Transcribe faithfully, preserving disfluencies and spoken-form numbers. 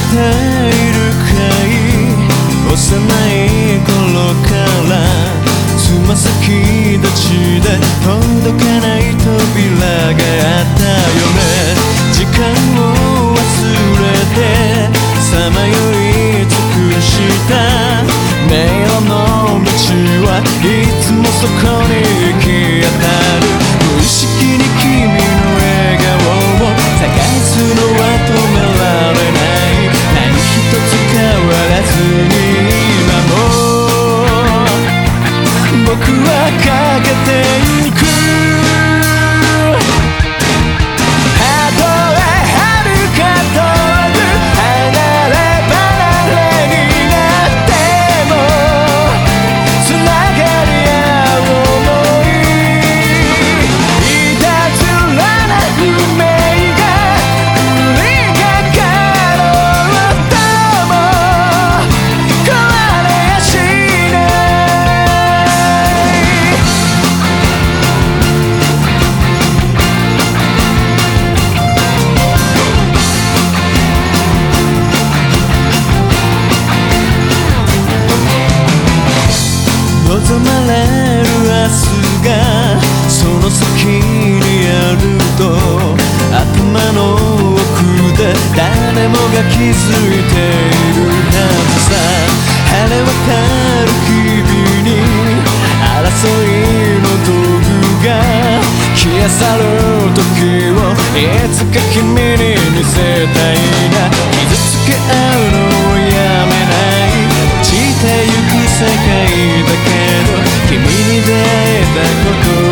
いるかい、幼い頃からつま先立ちで届かない扉があったよね。時間を忘れてさまよい尽くした迷路の道はいつもそこに行き当たる。無意識に君の笑顔を探すのは止められない。何一つ変わらずに今も僕はかけてゆく。望まれる明日がその先にあると頭の奥で誰もが気づいているはずさ。晴れ渡る日々に争いの道具が消え去る時をいつか君に見せたいな。傷つけ合うのをやめない散ってゆく世界だけど君に出会えたこと